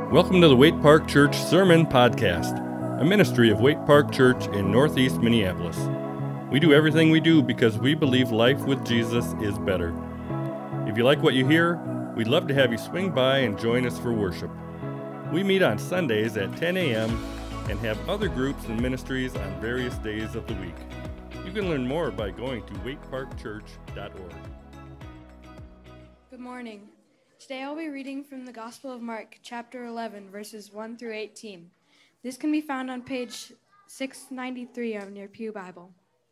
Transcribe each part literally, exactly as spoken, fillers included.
Welcome to the Waite Park Church Sermon Podcast, a ministry of Waite Park Church in Northeast Minneapolis. We do everything we do because we believe life with Jesus is better. If you like what you hear, we'd love to have you swing by and join us for worship. We meet on Sundays at ten a.m. and have other groups and ministries on various days of the week. You can learn more by going to waite park church dot org. Good morning. Today I'll be reading from the Gospel of Mark, chapter eleven, verses one through eighteen. This can be found on page six ninety-three of your Pew Bible.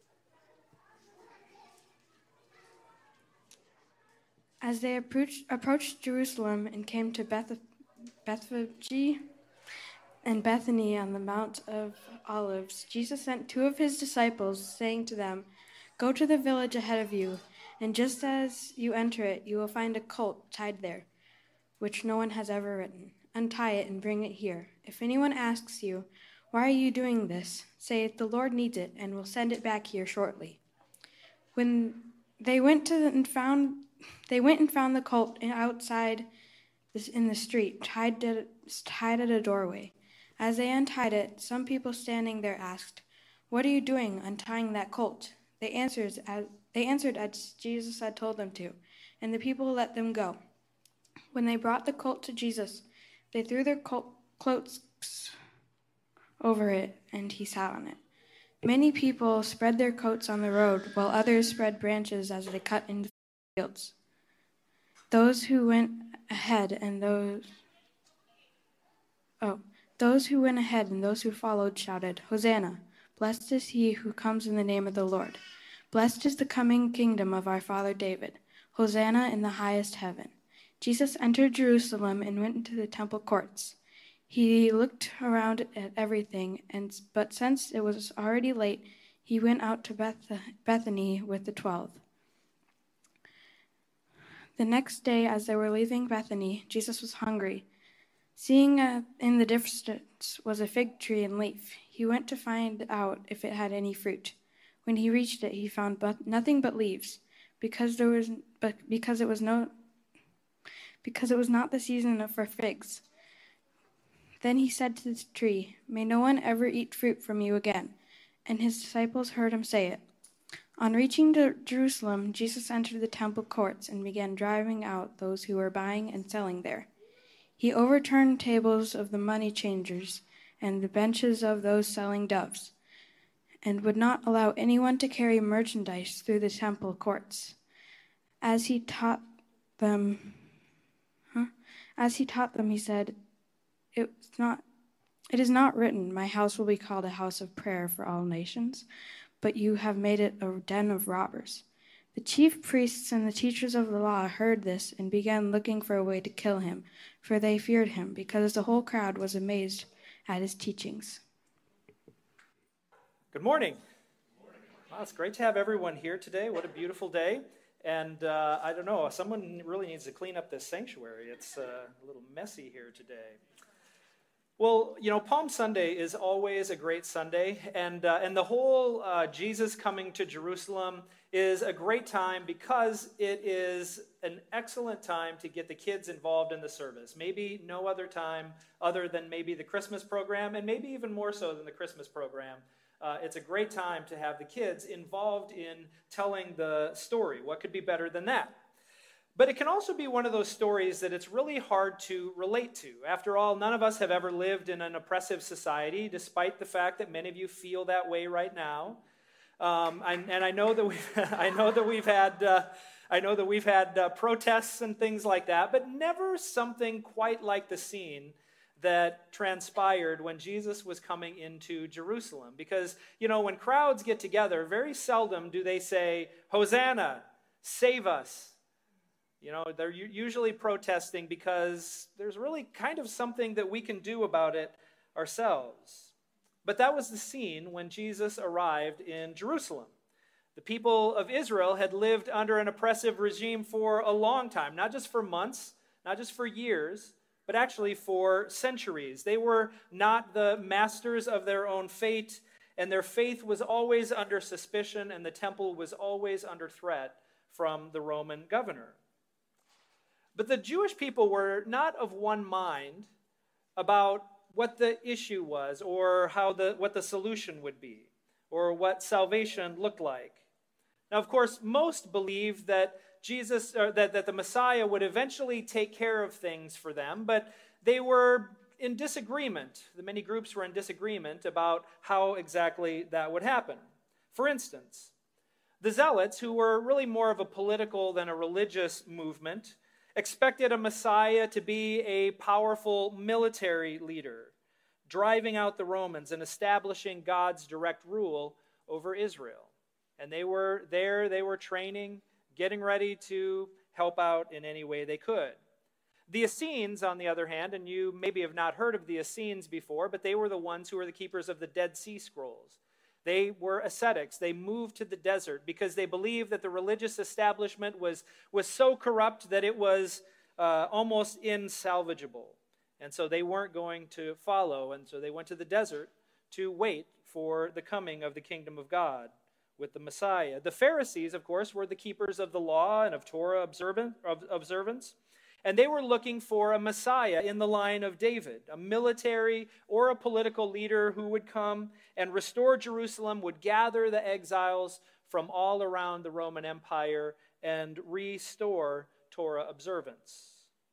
As they approached, approached Jerusalem and came to Beth, Bethphage and Bethany on the Mount of Olives, Jesus sent two of his disciples, saying to them, "Go to the village ahead of you, and just as you enter it, you will find a colt tied there, which no one has ever ridden. Untie it and bring it here. If anyone asks you, 'Why are you doing this?' say, 'The Lord needs it, and will send it back here shortly.'" When they went to the, and found they went and found the colt outside this, in the street, tied to, tied at a doorway. As they untied it, some people standing there asked, "What are you doing, untying that colt?" They answered as They answered as Jesus had told them to, and the people let them go. When they brought the colt to Jesus, they threw their colt cloaks over it, and he sat on it. Many people spread their coats on the road, while others spread branches as they cut into the fields. Those who went ahead and those oh, those who went ahead and those who followed shouted, "Hosanna! Blessed is he who comes in the name of the Lord. Blessed is the coming kingdom of our father David. Hosanna in the highest heaven." Jesus entered Jerusalem and went into the temple courts. He looked around at everything, and but since it was already late, he went out to Beth, Bethany with the twelve. The next day, as they were leaving Bethany, Jesus was hungry. Seeing uh, in the distance was a fig tree and leaf, he went to find out if it had any fruit. When he reached it, he found but nothing but leaves, because there was, but because it was no, because it was not the season for figs. Then he said to the tree, "May no one ever eat fruit from you again." And his disciples heard him say it. On reaching Jerusalem, Jesus entered the temple courts and began driving out those who were buying and selling there. He overturned tables of the money changers and the benches of those selling doves, and would not allow anyone to carry merchandise through the temple courts. As he taught them, huh? As he taught them, he said, "It's not, it is not written, 'My house will be called a house of prayer for all nations,' but you have made it a den of robbers." The chief priests and the teachers of the law heard this and began looking for a way to kill him, for they feared him, because the whole crowd was amazed at his teachings. Good morning. Wow, it's great to have everyone here today. What a beautiful day. And uh, I don't know, someone really needs to clean up this sanctuary. It's uh, a little messy here today. Well, you know, Palm Sunday is always a great Sunday. And, uh, and the whole uh, Jesus coming to Jerusalem is a great time because it is an excellent time to get the kids involved in the service. Maybe no other time other than maybe the Christmas program, and maybe even more so than the Christmas program. Uh, it's a great time to have the kids involved in telling the story. What could be better than that? But it can also be one of those stories that it's really hard to relate to. After all, none of us have ever lived in an oppressive society, despite the fact that many of you feel that way right now. Um, and, and I know that we've, I know that we've had, uh, I know that we've had uh, protests and things like that, but never something quite like the scene that transpired when Jesus was coming into Jerusalem. Because, you know, when crowds get together, very seldom do they say, "Hosanna, save us." You know, they're usually protesting because there's really kind of something that we can do about it ourselves. But that was the scene when Jesus arrived in Jerusalem. The people of Israel had lived under an oppressive regime for a long time, not just for months, not just for years, but actually for centuries. They were not the masters of their own fate, and their faith was always under suspicion, and the temple was always under threat from the Roman governor. But the Jewish people were not of one mind about what the issue was, or how the what the solution would be, or what salvation looked like. Now, of course, most believe that Jesus, or that, that the Messiah would eventually take care of things for them, but they were in disagreement. The many groups were in disagreement about how exactly that would happen. For instance, the Zealots, who were really more of a political than a religious movement, expected a Messiah to be a powerful military leader, driving out the Romans and establishing God's direct rule over Israel. And they were there, they were training, getting ready to help out in any way they could. The Essenes, on the other hand, and you maybe have not heard of the Essenes before, but they were the ones who were the keepers of the Dead Sea Scrolls. They were ascetics. They moved to the desert because they believed that the religious establishment was, was so corrupt that it was uh, almost insalvageable. And so they weren't going to follow, and so they went to the desert to wait for the coming of the kingdom of God with the Messiah. The Pharisees, of course, were the keepers of the law and of Torah observance, and they were looking for a Messiah in the line of David, a military or a political leader who would come and restore Jerusalem, would gather the exiles from all around the Roman Empire and restore Torah observance.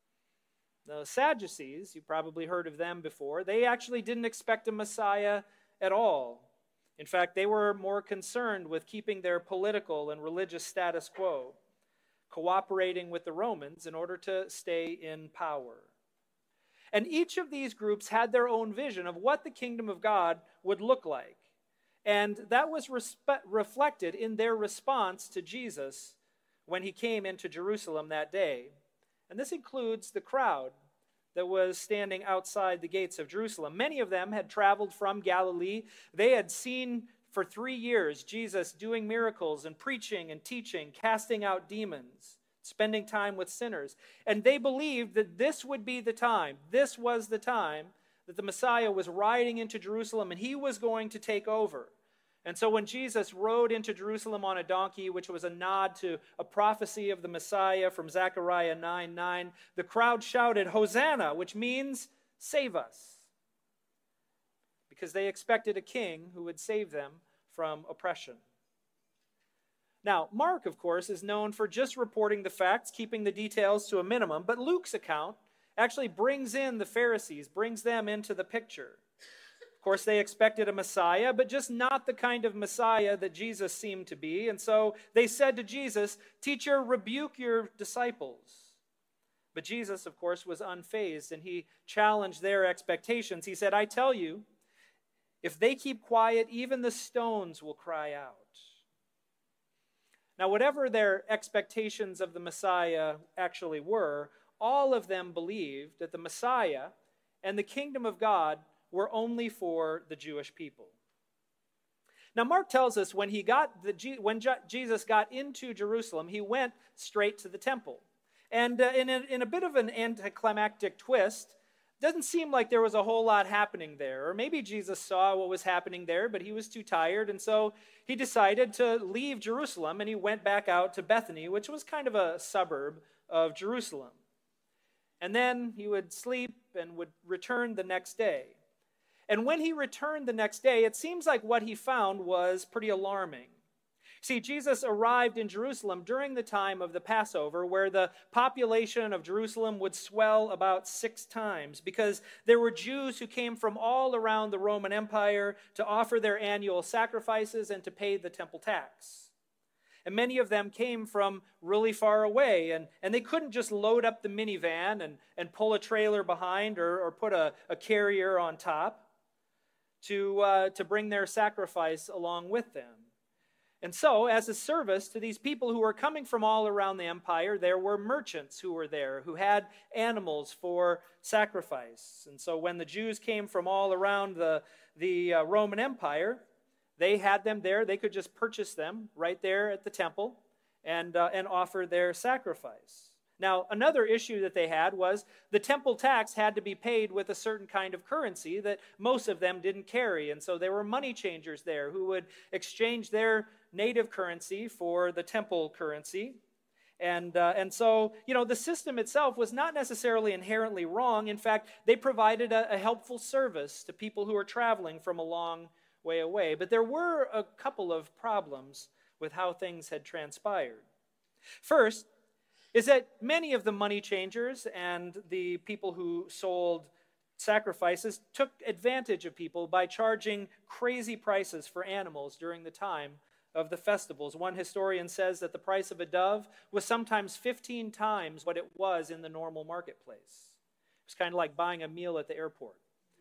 The Sadducees, you probably heard of them before, they actually didn't expect a Messiah at all. In fact, they were more concerned with keeping their political and religious status quo, cooperating with the Romans in order to stay in power. And each of these groups had their own vision of what the kingdom of God would look like. And that was respe- reflected in their response to Jesus when he came into Jerusalem that day. And this includes the crowd that was standing outside the gates of Jerusalem. Many of them had traveled from Galilee. They had seen for three years Jesus doing miracles and preaching and teaching, casting out demons, spending time with sinners. And they believed that this would be the time, this was the time that the Messiah was riding into Jerusalem and he was going to take over. And so when Jesus rode into Jerusalem on a donkey, which was a nod to a prophecy of the Messiah from Zechariah nine nine, the crowd shouted, "Hosanna," which means save us, because they expected a king who would save them from oppression. Now, Mark, of course, is known for just reporting the facts, keeping the details to a minimum, but Luke's account actually brings in the Pharisees, brings them into the picture. Of course, they expected a Messiah, but just not the kind of Messiah that Jesus seemed to be. And so they said to Jesus, "Teacher, rebuke your disciples." But Jesus, of course, was unfazed, and he challenged their expectations. He said, "I tell you, if they keep quiet, even the stones will cry out." Now, whatever their expectations of the Messiah actually were, all of them believed that the Messiah and the kingdom of God were only for the Jewish people. Now, Mark tells us when he got the when Jesus got into Jerusalem, he went straight to the temple. And uh, in, a, in a bit of an anticlimactic twist, doesn't seem like there was a whole lot happening there. Or maybe Jesus saw what was happening there, but he was too tired, and so he decided to leave Jerusalem, and he went back out to Bethany, which was kind of a suburb of Jerusalem. And then he would sleep and would return the next day. And when he returned the next day, it seems like what he found was pretty alarming. See, Jesus arrived in Jerusalem during the time of the Passover, where the population of Jerusalem would swell about six times, because there were Jews who came from all around the Roman Empire to offer their annual sacrifices and to pay the temple tax. And many of them came from really far away, and, and they couldn't just load up the minivan and, and pull a trailer behind or, or put a, a carrier on top to, uh, to bring their sacrifice along with them. And so, as a service to these people who were coming from all around the empire, there were merchants who were there who had animals for sacrifice. And so when the Jews came from all around the, the uh, Roman Empire, they had them there. They could just purchase them right there at the temple and, uh, and offer their sacrifice. Now, another issue that they had was the temple tax had to be paid with a certain kind of currency that most of them didn't carry. And so there were money changers there who would exchange their native currency for the temple currency. And, uh, and so, you know, the system itself was not necessarily inherently wrong. In fact, they provided a, a helpful service to people who were traveling from a long way away. But there were a couple of problems with how things had transpired. First is that many of the money changers and the people who sold sacrifices took advantage of people by charging crazy prices for animals during the time of the festivals. One historian says that the price of a dove was sometimes fifteen times what it was in the normal marketplace. It was kind of like buying a meal at the airport.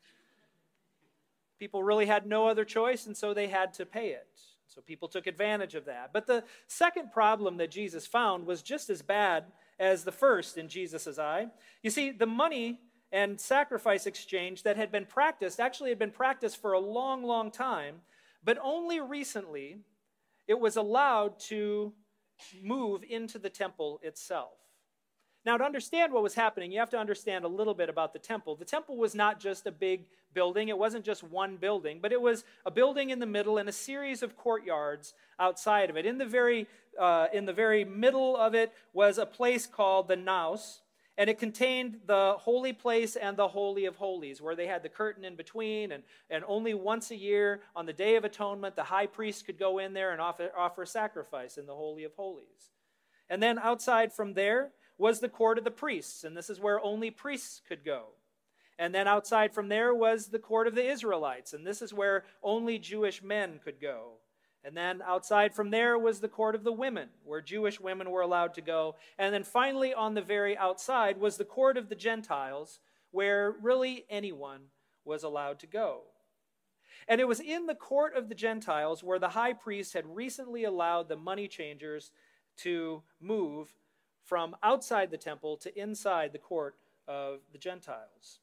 People really had no other choice, and so they had to pay it. So people took advantage of that. But the second problem that Jesus found was just as bad as the first in Jesus' eye. You see, the money and sacrifice exchange that had been practiced actually had been practiced for a long, long time, but only recently it was allowed to move into the temple itself. Now, to understand what was happening, you have to understand a little bit about the temple. The temple was not just a big building. It wasn't just one building, but it was a building in the middle and a series of courtyards outside of it. In the very, uh, in the very middle of it was a place called the Naos, and it contained the holy place and the Holy of Holies, where they had the curtain in between, and, and only once a year on the Day of Atonement, the high priest could go in there and offer, offer sacrifice in the Holy of Holies. And then outside from there was the court of the priests, and this is where only priests could go. And then outside from there was the court of the Israelites, and this is where only Jewish men could go. And then outside from there was the court of the women, where Jewish women were allowed to go. And then finally on the very outside was the court of the Gentiles, where really anyone was allowed to go. And it was in the court of the Gentiles where the high priest had recently allowed the money changers to move from outside the temple to inside the court of the Gentiles.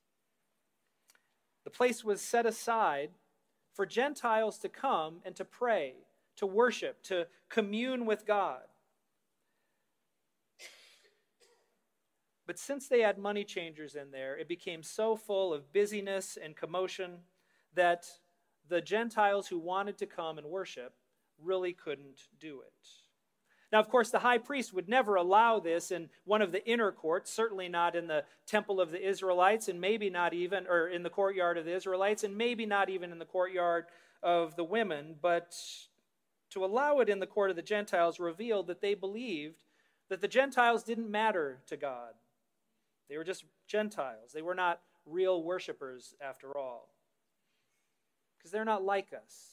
The place was set aside for Gentiles to come and to pray, to worship, to commune with God. But since they had money changers in there, it became so full of busyness and commotion that the Gentiles who wanted to come and worship really couldn't do it. Now, of course, the high priest would never allow this in one of the inner courts, certainly not in the temple of the Israelites, and maybe not even, or in the courtyard of the Israelites, and maybe not even in the courtyard of the women. But to allow it in the court of the Gentiles revealed that they believed that the Gentiles didn't matter to God. They were just Gentiles. They were not real worshipers after all, because they're not like us.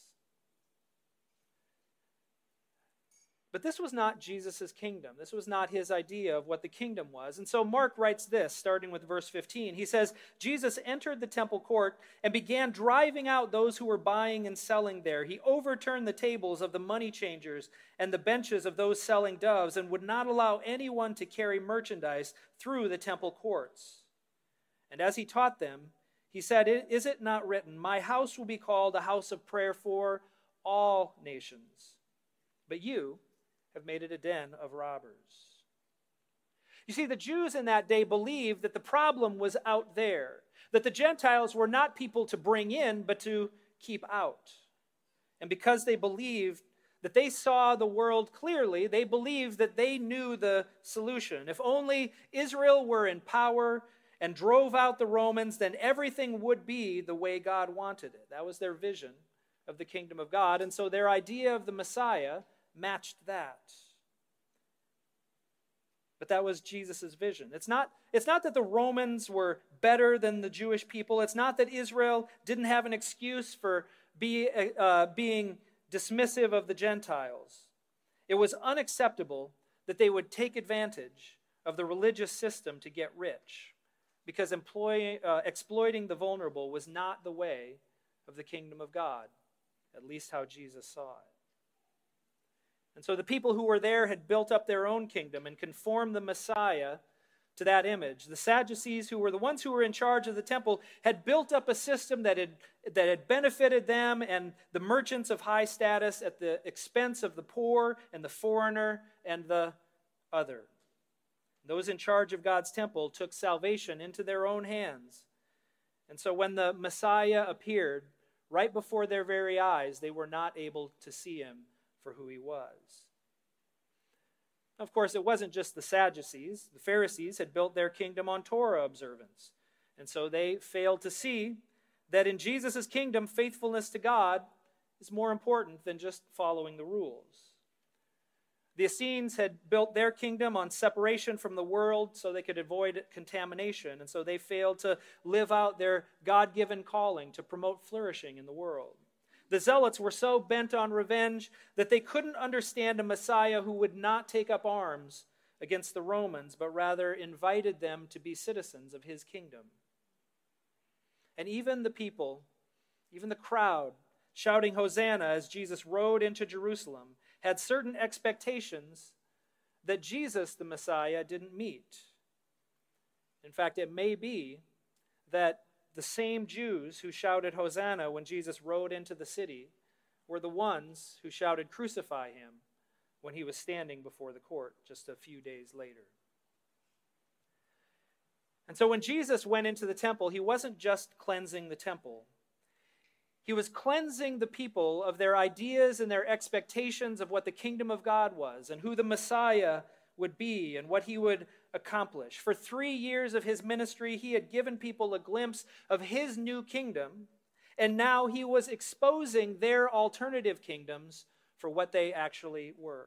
But this was not Jesus' kingdom. This was not his idea of what the kingdom was. And so Mark writes this, starting with verse fifteen. He says, Jesus entered the temple court and began driving out those who were buying and selling there. He overturned the tables of the money changers and the benches of those selling doves, and would not allow anyone to carry merchandise through the temple courts. And as he taught them, he said, "Is it not written, 'My house will be called a house of prayer for all nations'? But you have made it a den of robbers." You see, the Jews in that day believed that the problem was out there, that the Gentiles were not people to bring in, but to keep out. And because they believed that they saw the world clearly, they believed that they knew the solution. If only Israel were in power and drove out the Romans, then everything would be the way God wanted it. That was their vision of the kingdom of God. And so their idea of the Messiah matched that. But that was Jesus' vision. It's not, it's not that the Romans were better than the Jewish people. It's not that Israel didn't have an excuse for be, uh, being dismissive of the Gentiles. It was unacceptable that they would take advantage of the religious system to get rich, because employ, uh, exploiting the vulnerable was not the way of the kingdom of God, at least how Jesus saw it. And so the people who were there had built up their own kingdom and conformed the Messiah to that image. The Sadducees, who were the ones who were in charge of the temple, had built up a system that had, that had benefited them and the merchants of high status at the expense of the poor and the foreigner and the other. Those in charge of God's temple took salvation into their own hands. And so when the Messiah appeared right before their very eyes, they were not able to see him for who he was. Of course, it wasn't just the Sadducees. The Pharisees had built their kingdom on Torah observance. And so they failed to see that in Jesus' kingdom, faithfulness to God is more important than just following the rules. The Essenes had built their kingdom on separation from the world so they could avoid contamination, and so they failed to live out their God-given calling to promote flourishing in the world. The Zealots were so bent on revenge that they couldn't understand a Messiah who would not take up arms against the Romans, but rather invited them to be citizens of his kingdom. And even the people, even the crowd, shouting Hosanna as Jesus rode into Jerusalem, had certain expectations that Jesus, the Messiah, didn't meet. In fact, it may be that the same Jews who shouted Hosanna when Jesus rode into the city were the ones who shouted crucify him when he was standing before the court just a few days later. And so when Jesus went into the temple, he wasn't just cleansing the temple. He was cleansing the people of their ideas and their expectations of what the kingdom of God was and who the Messiah would be and what he would accomplish. For three years of his ministry, he had given people a glimpse of his new kingdom, and now he was exposing their alternative kingdoms for what they actually were.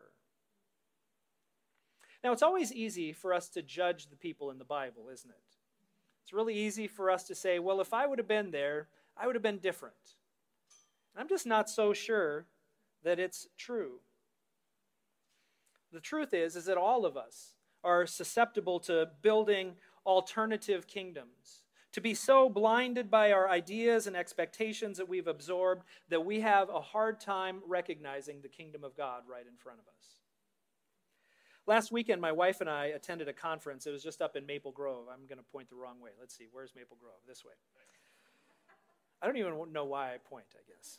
Now, it's always easy for us to judge the people in the Bible, isn't it? It's really easy for us to say, well, if I would have been there, I would have been different. I'm just not so sure that it's true. The truth is, is that all of us are susceptible to building alternative kingdoms, to be so blinded by our ideas and expectations that we've absorbed that we have a hard time recognizing the kingdom of God right in front of us. Last weekend, my wife and I attended a conference. It was just up in Maple Grove. I'm going to point the wrong way. Let's see. Where's Maple Grove? This way. I don't even know why I point, I guess.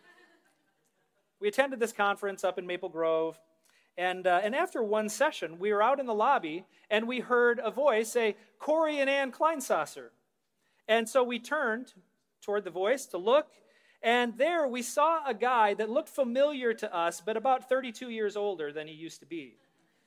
We attended this conference up in Maple Grove, and, uh, and after one session, we were out in the lobby, and we heard a voice say, Corey and Ann Kleinsasser. And so we turned toward the voice to look, and there we saw a guy that looked familiar to us, but about thirty-two years older than he used to be.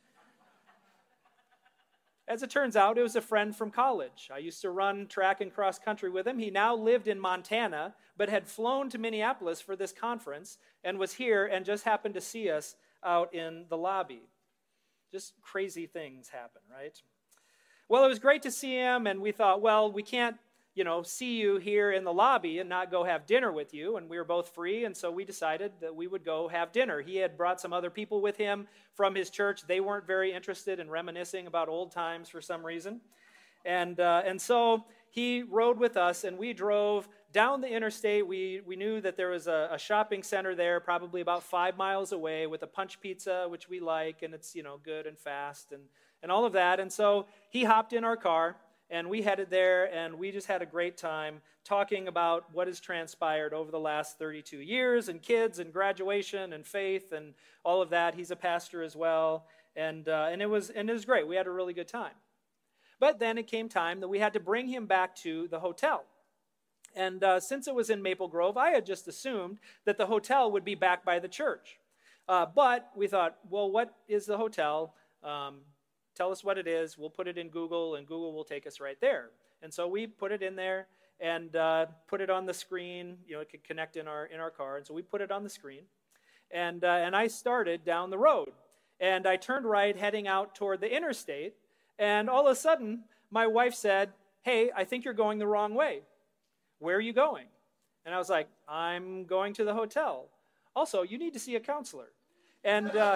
As it turns out, it was a friend from college. I used to run track and cross country with him. He now lived in Montana, but had flown to Minneapolis for this conference and was here and just happened to see us out in the lobby. Just crazy things happen, right? Well, it was great to see him, and we thought, well, we can't, you know, see you here in the lobby and not go have dinner with you, and we were both free, and so we decided that we would go have dinner. He had brought some other people with him from his church. They weren't very interested in reminiscing about old times for some reason, and uh, and so he rode with us, and we drove down the interstate. We we knew that there was a, a shopping center there, probably about five miles away, with a Punch Pizza, which we like, and it's, you know, good and fast, and and all of that, and so he hopped in our car, and we headed there, and we just had a great time talking about what has transpired over the last thirty-two years, and kids, and graduation, and faith, and all of that. He's a pastor as well, and uh, and it was and it was great. We had a really good time. But then it came time that we had to bring him back to the hotel. And uh, since it was in Maple Grove, I had just assumed that the hotel would be back by the church. Uh, but we thought, well, what is the hotel? Um, Tell us what it is. We'll put it in Google, and Google will take us right there. And so we put it in there and uh, put it on the screen. You know, it could connect in our in our car. And so we put it on the screen. And uh, and I started down the road. And I turned right, heading out toward the interstate. And all of a sudden, my wife said, hey, I think you're going the wrong way. Where are you going? And I was like, I'm going to the hotel. Also, you need to see a counselor. And... Uh,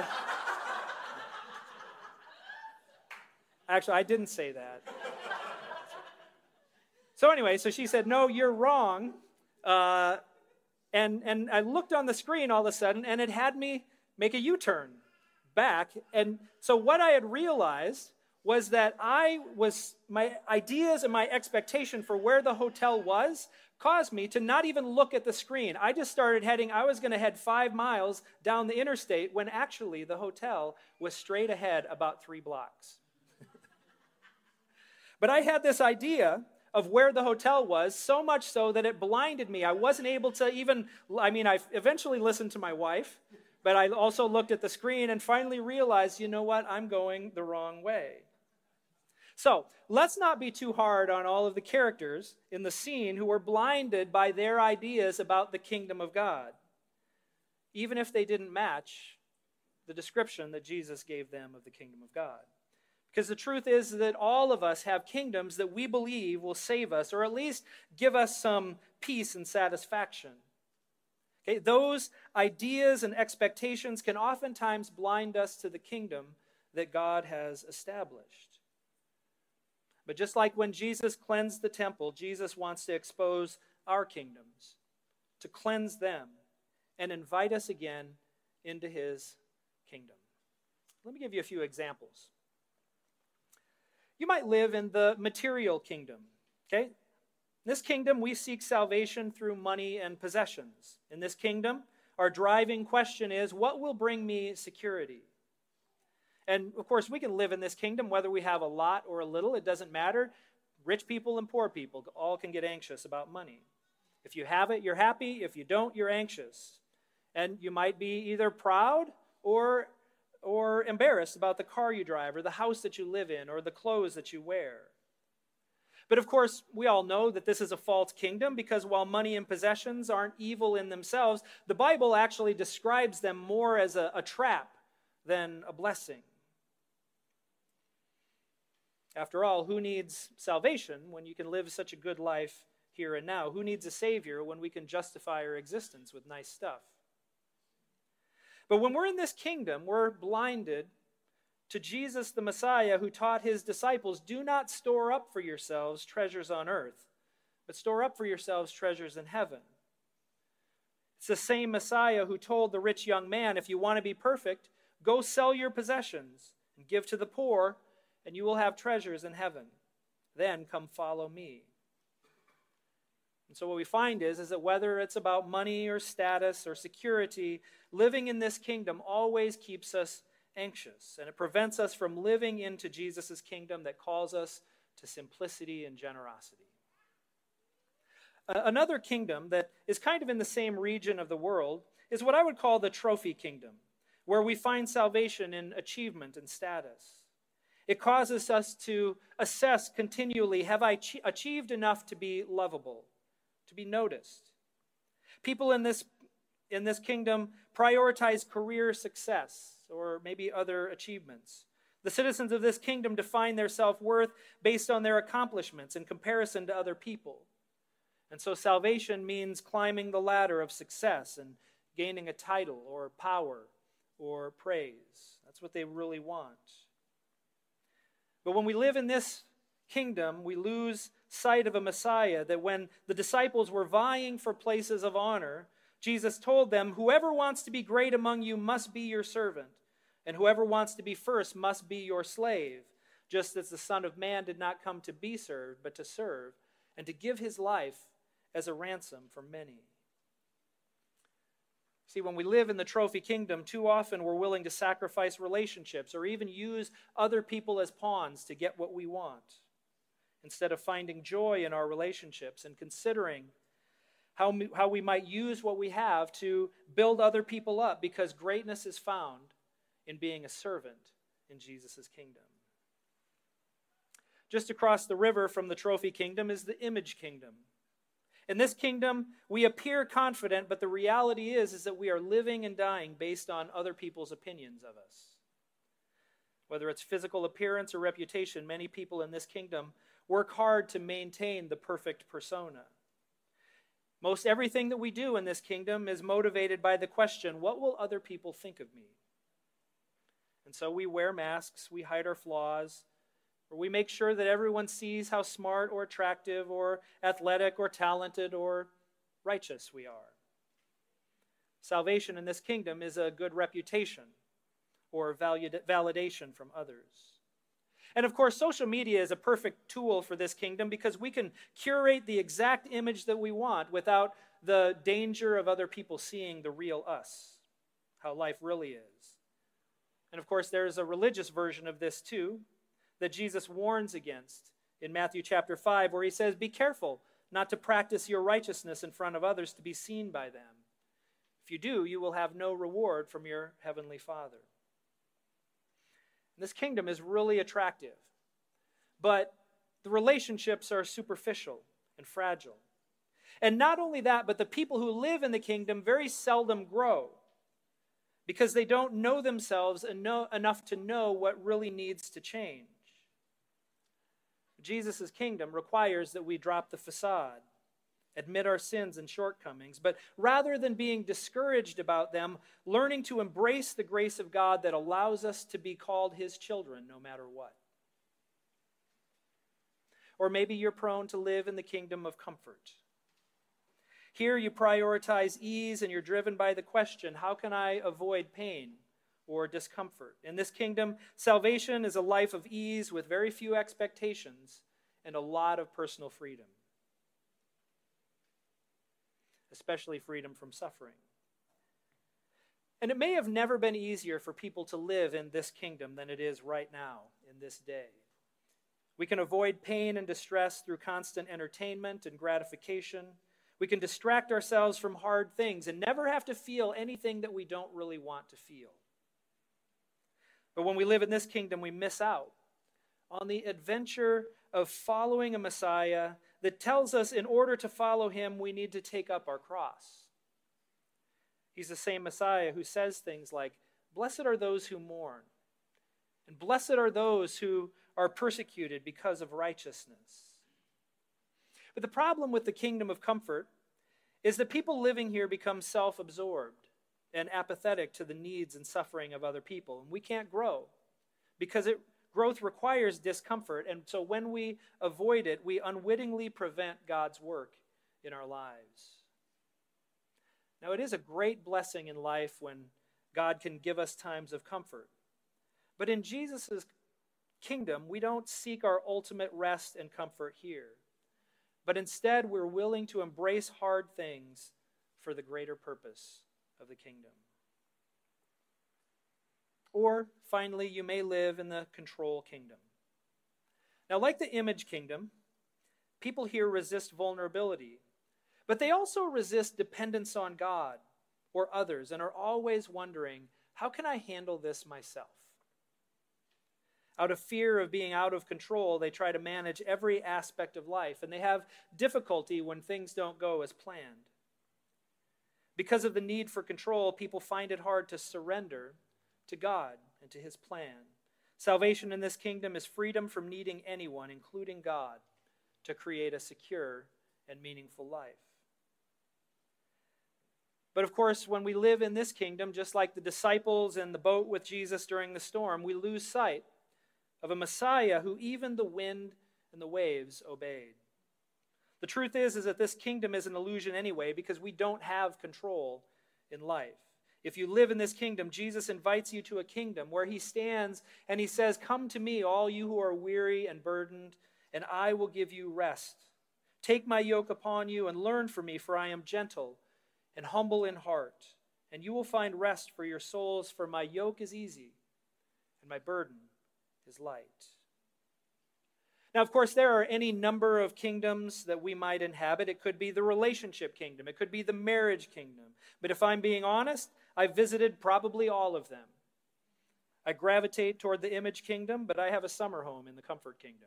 Actually, I didn't say that. So anyway, so she said, no, you're wrong. Uh, and, and I looked on the screen all of a sudden, and it had me make a U-turn back. And so what I had realized was that I was, my ideas and my expectation for where the hotel was caused me to not even look at the screen. I just started heading, I was going to head five miles down the interstate when actually the hotel was straight ahead about three blocks. But I had this idea of where the hotel was, so much so that it blinded me. I wasn't able to even, I mean, I eventually listened to my wife, But I also looked at the screen and finally realized, you know what, I'm going the wrong way. So let's not be too hard on all of the characters in the scene who were blinded by their ideas about the kingdom of God, even if they didn't match the description that Jesus gave them of the kingdom of God. Because the truth is that all of us have kingdoms that we believe will save us, or at least give us some peace and satisfaction. Okay, those ideas and expectations can oftentimes blind us to the kingdom that God has established. But just like when Jesus cleansed the temple, Jesus wants to expose our kingdoms, to cleanse them, and invite us again into his kingdom. Let me give you a few examples. You might live in the material kingdom, okay? In this kingdom, we seek salvation through money and possessions. In this kingdom, our driving question is, what will bring me security? And, of course, we can live in this kingdom whether we have a lot or a little. It doesn't matter. Rich people and poor people all can get anxious about money. If you have it, you're happy. If you don't, you're anxious. And you might be either proud or, or embarrassed about the car you drive or the house that you live in or the clothes that you wear. But of course, we all know that this is a false kingdom because while money and possessions aren't evil in themselves, the Bible actually describes them more as a, a trap than a blessing. After all, who needs salvation when you can live such a good life here and now? Who needs a Savior when we can justify our existence with nice stuff? But when we're in this kingdom, we're blinded to Jesus the Messiah, who taught his disciples, do not store up for yourselves treasures on earth, but store up for yourselves treasures in heaven. It's the same Messiah who told the rich young man, if you want to be perfect, go sell your possessions and give to the poor, and you will have treasures in heaven. Then come follow me. And so what we find is, is that whether it's about money or status or security, living in this kingdom always keeps us anxious, and it prevents us from living into Jesus' kingdom that calls us to simplicity and generosity. Uh, another kingdom that is kind of in the same region of the world is what I would call the trophy kingdom, where we find salvation in achievement and status. It causes us to assess continually, have I ch- achieved enough to be lovable, to be noticed? People in this, in this kingdom prioritize career success or maybe other achievements. The citizens of this kingdom define their self-worth based on their accomplishments in comparison to other people. And so salvation means climbing the ladder of success and gaining a title or power or praise. That's what they really want. But when we live in this kingdom, we lose sight of a Messiah that when the disciples were vying for places of honor, Jesus told them, whoever wants to be great among you must be your servant, and whoever wants to be first must be your slave, just as the Son of Man did not come to be served, but to serve, and to give his life as a ransom for many. See, when we live in the trophy kingdom, too often we're willing to sacrifice relationships or even use other people as pawns to get what we want, instead of finding joy in our relationships and considering how, how we might use what we have to build other people up, because greatness is found in being a servant in Jesus' kingdom. Just across the river from the trophy kingdom is the image kingdom. In this kingdom, we appear confident, but the reality is, is that we are living and dying based on other people's opinions of us. Whether it's physical appearance or reputation, many people in this kingdom work hard to maintain the perfect persona. Most everything that we do in this kingdom is motivated by the question, what will other people think of me? And so we wear masks, we hide our flaws, or we make sure that everyone sees how smart or attractive or athletic or talented or righteous we are. Salvation in this kingdom is a good reputation or validation from others. And of course, social media is a perfect tool for this kingdom because we can curate the exact image that we want without the danger of other people seeing the real us, how life really is. And of course, there's a religious version of this too, that Jesus warns against in Matthew chapter five, where he says, be careful not to practice your righteousness in front of others to be seen by them. If you do, you will have no reward from your heavenly Father. This kingdom is really attractive, but the relationships are superficial and fragile. And not only that, but the people who live in the kingdom very seldom grow because they don't know themselves enough to know what really needs to change. Jesus' kingdom requires that we drop the facade, admit our sins and shortcomings, but rather than being discouraged about them, learning to embrace the grace of God that allows us to be called his children no matter what. Or maybe you're prone to live in the kingdom of comfort. Here you prioritize ease and you're driven by the question, how can I avoid pain or discomfort? In this kingdom, salvation is a life of ease with very few expectations and a lot of personal freedom, especially freedom from suffering. And it may have never been easier for people to live in this kingdom than it is right now in this day. We can avoid pain and distress through constant entertainment and gratification. We can distract ourselves from hard things and never have to feel anything that we don't really want to feel. But when we live in this kingdom, we miss out on the adventure of following a Messiah that tells us in order to follow him, we need to take up our cross. He's the same Messiah who says things like, "Blessed are those who mourn, and blessed are those who are persecuted because of righteousness." But the problem with the kingdom of comfort is that people living here become self-absorbed and apathetic to the needs and suffering of other people. And we can't grow because it, growth requires discomfort. And so when we avoid it, we unwittingly prevent God's work in our lives. Now, it is a great blessing in life when God can give us times of comfort. But in Jesus' kingdom, we don't seek our ultimate rest and comfort here. But instead, we're willing to embrace hard things for the greater purpose of the kingdom. Or, finally, you may live in the control kingdom. Now, like the image kingdom, people here resist vulnerability, but they also resist dependence on God or others and are always wondering, how can I handle this myself? Out of fear of being out of control, they try to manage every aspect of life, and they have difficulty when things don't go as planned. Because of the need for control, people find it hard to surrender to God and to his plan. Salvation in this kingdom is freedom from needing anyone, including God, to create a secure and meaningful life. But of course, when we live in this kingdom, just like the disciples in the boat with Jesus during the storm, we lose sight of a Messiah who even the wind and the waves obeyed. The truth is, is that this kingdom is an illusion anyway because we don't have control in life. If you live in this kingdom, Jesus invites you to a kingdom where he stands and he says, "Come to me, all you who are weary and burdened, and I will give you rest. Take my yoke upon you and learn from me, for I am gentle and humble in heart, and you will find rest for your souls, for my yoke is easy and my burden is light." Now, of course, there are any number of kingdoms that we might inhabit. It could be the relationship kingdom. It could be the marriage kingdom. But if I'm being honest, I've visited probably all of them. I gravitate toward the image kingdom, but I have a summer home in the comfort kingdom.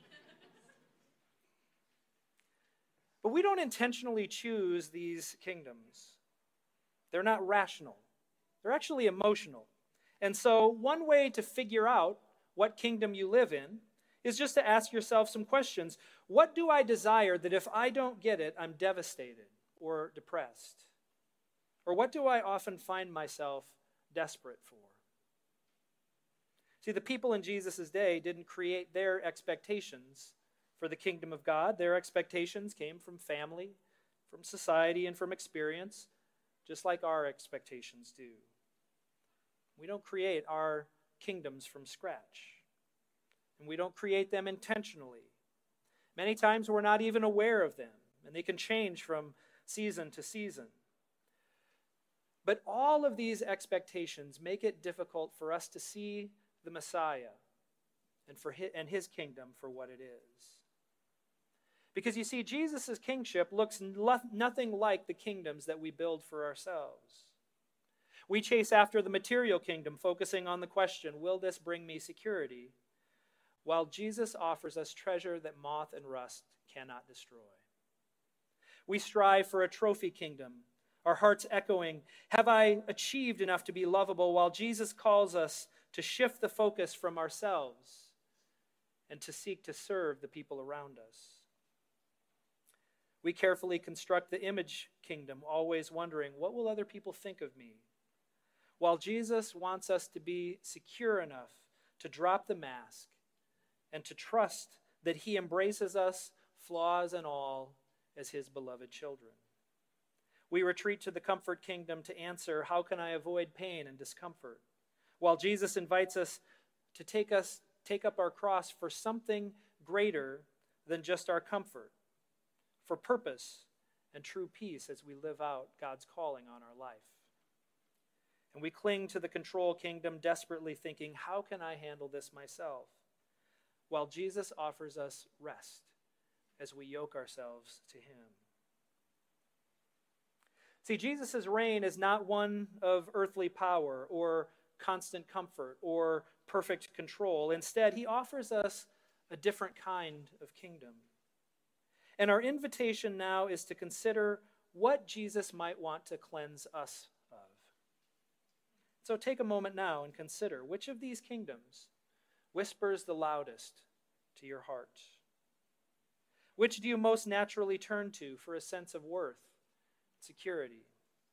But we don't intentionally choose these kingdoms. They're not rational. They're actually emotional. And so one way to figure out what kingdom you live in is just to ask yourself some questions. What do I desire that if I don't get it, I'm devastated or depressed? Or what do I often find myself desperate for? See, the people in Jesus' day didn't create their expectations for the kingdom of God. Their expectations came from family, from society, and from experience, just like our expectations do. We don't create our kingdoms from scratch. And we don't create them intentionally. Many times we're not even aware of them, and they can change from season to season. But all of these expectations make it difficult for us to see the Messiah and for his, and his kingdom for what it is. Because you see, Jesus' kingship looks nothing like the kingdoms that we build for ourselves. We chase after the material kingdom, focusing on the question, will this bring me security? While Jesus offers us treasure that moth and rust cannot destroy. We strive for a trophy kingdom, our hearts echoing, have I achieved enough to be lovable? While Jesus calls us to shift the focus from ourselves and to seek to serve the people around us. We carefully construct the image kingdom, always wondering, what will other people think of me? While Jesus wants us to be secure enough to drop the mask and to trust that he embraces us, flaws and all, as his beloved children. We retreat to the comfort kingdom to answer, how can I avoid pain and discomfort? While Jesus invites us to take us take up our cross for something greater than just our comfort, for purpose and true peace as we live out God's calling on our life. And we cling to the control kingdom, desperately thinking, how can I handle this myself? While Jesus offers us rest as we yoke ourselves to him. See, Jesus' reign is not one of earthly power or constant comfort or perfect control. Instead, he offers us a different kind of kingdom. And our invitation now is to consider what Jesus might want to cleanse us of. So take a moment now and consider which of these kingdoms whispers the loudest to your heart. Which do you most naturally turn to for a sense of worth, security?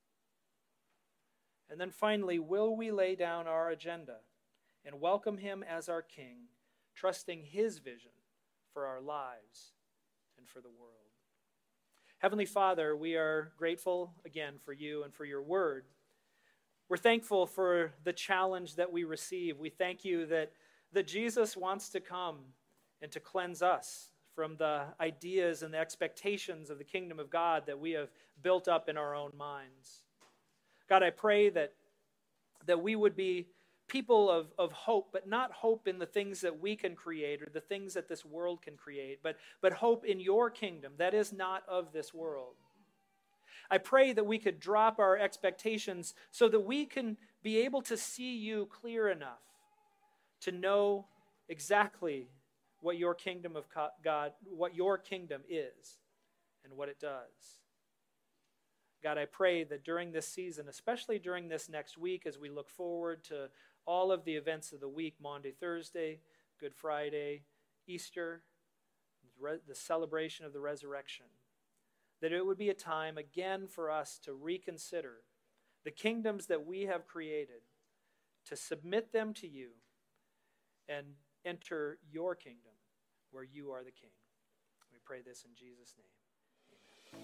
And then finally, will we lay down our agenda and welcome him as our King, trusting his vision for our lives and for the world? Heavenly Father, we are grateful again for you and for your word. We're thankful for the challenge that we receive. We thank you that, that Jesus wants to come and to cleanse us from the ideas and the expectations of the kingdom of God that we have built up in our own minds. God, I pray that, that we would be people of, of hope, but not hope in the things that we can create or the things that this world can create, but, but hope in your kingdom that is not of this world. I pray that we could drop our expectations so that we can be able to see you clear enough to know exactly what your kingdom of God, what your kingdom is and what it does. God, I pray that during this season, especially during this next week, as we look forward to all of the events of the week, Maundy, Thursday, Good Friday, Easter, the celebration of the resurrection, that it would be a time again for us to reconsider the kingdoms that we have created, to submit them to you, and enter your kingdom where you are the King. We pray this in Jesus' name.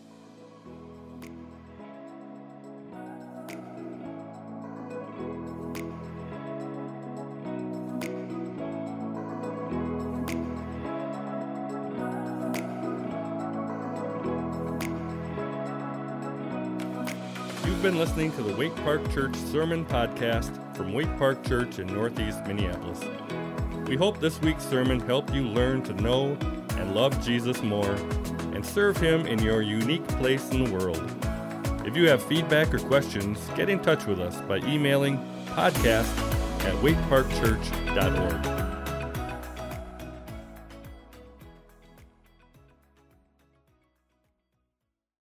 You've been listening to the Wake Park Church Sermon Podcast from Wake Park Church in Northeast Minneapolis. We hope this week's sermon helped you learn to know and love Jesus more and serve him in your unique place in the world. If you have feedback or questions, get in touch with us by emailing podcast at wake park church dot org.